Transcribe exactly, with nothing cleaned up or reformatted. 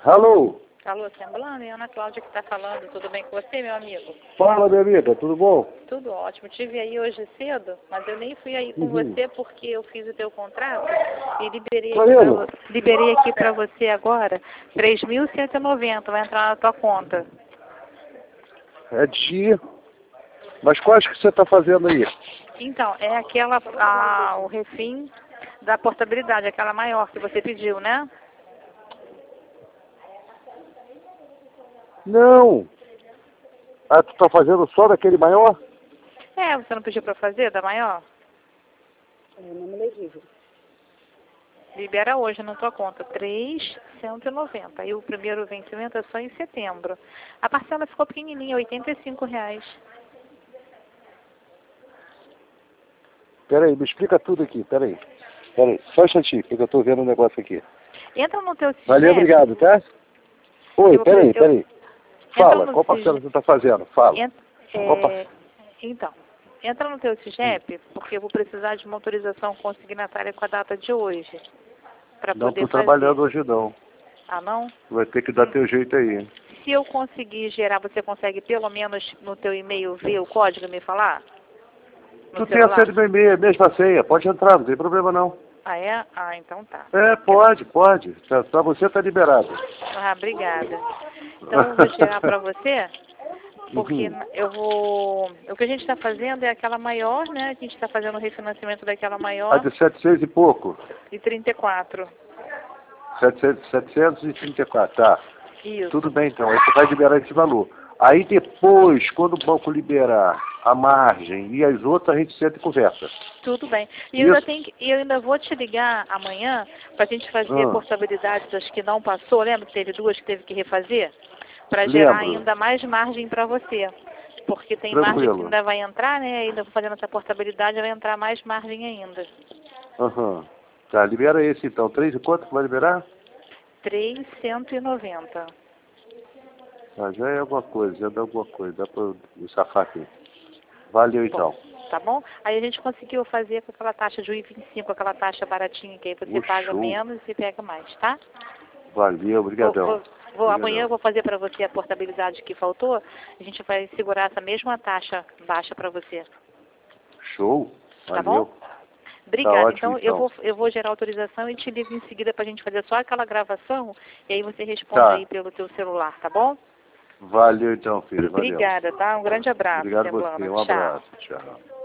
Alô? Alô, Semblana, é a Ana Cláudia que está falando. Tudo bem com você, meu amigo? Fala, minha amiga, tudo bom? Tudo ótimo. Tive aí hoje cedo, mas eu nem fui aí com Uhum. você porque eu fiz o teu contrato e liberei Tá aqui para vendo? liberei aqui para você agora três mil cento e noventa, vai entrar na tua conta. É dia. Mas quais que você está fazendo aí? Então, é aquela, a, o refim da portabilidade, aquela maior que você pediu, né? Não. Ah, tu tá fazendo só daquele maior? É, você não pediu para fazer da maior? É, não legível. Libera hoje na tua conta, três mil cento e noventa. E o primeiro vencimento é só em setembro. A parcela ficou pequenininha, oitenta e cinco reais. Peraí, me explica tudo aqui, peraí. Peraí, só um instantinho, porque eu tô vendo um negócio aqui. Entra no teu Valeu, CIGEP. obrigado, tá? Oi, Eu- peraí, eu- peraí. Entra Fala, no qual parcela CIGEP. você tá fazendo? Fala. Ent- Qual é, parcela? então, entra no teu CIGEP, porque eu vou precisar de uma autorização consignatária com a data de hoje, para Não poder tô fazer. trabalhando hoje não. Ah, não? Vai ter que dar teu jeito aí. Se eu conseguir gerar, você consegue pelo menos no teu e-mail ver o código e me falar? No Tu tem a celular? senha do meu e-mail, a mesma senha, pode entrar, não tem problema não. Ah, é? Ah, então tá. É, pode, pode. Pra pra você tá liberado. Ah, obrigada. Então eu vou gerar para você, porque Uhum. eu vou... O que a gente está fazendo é aquela maior, né? A gente está fazendo o refinanciamento daquela A maior de setecentos e pouco. de trinta e quatro. setecentos, setecentos e trinta e quatro, tá. Isso. Tudo bem então, aí você vai liberar esse valor. Aí depois, quando o banco liberar a margem e as outras, a gente senta e conversa. Tudo bem. E eu ainda, Isso? tenho que- eu ainda vou te ligar amanhã para a gente fazer a Ah, portabilidade das que não passou. Lembra que teve duas que teve que refazer? Para gerar lembro. ainda mais margem para você. Porque tem margem que Tranquilo. ainda vai entrar, né? Ainda fazendo essa portabilidade vai entrar mais margem ainda. Aham. Tá, libera esse então. Três e quanto que vai liberar? três mil cento e noventa. Ah, já é alguma coisa, já dá alguma coisa. Dá pra eu safar aqui. Valeu então. Tá bom? Aí a gente conseguiu fazer com aquela taxa de um e vinte e cinco, aquela taxa baratinha que aí você O paga show. menos e pega mais, tá? Valeu, Vou, obrigadão. vou, vou, amanhã Obrigadão. eu vou fazer para você a portabilidade que faltou. A gente vai segurar essa mesma taxa baixa para você. Show. Tá Valeu. bom? Obrigada. ótimo, então, eu então. vou, eu vou gerar autorização e te ligo em seguida para a gente fazer só aquela gravação e aí você responde Tá. aí pelo teu celular, tá bom? Valeu então, filho. Valeu. Obrigada, tá? Um grande abraço, Obrigado a Semblana. você. Um Tchau. abraço. Tchau.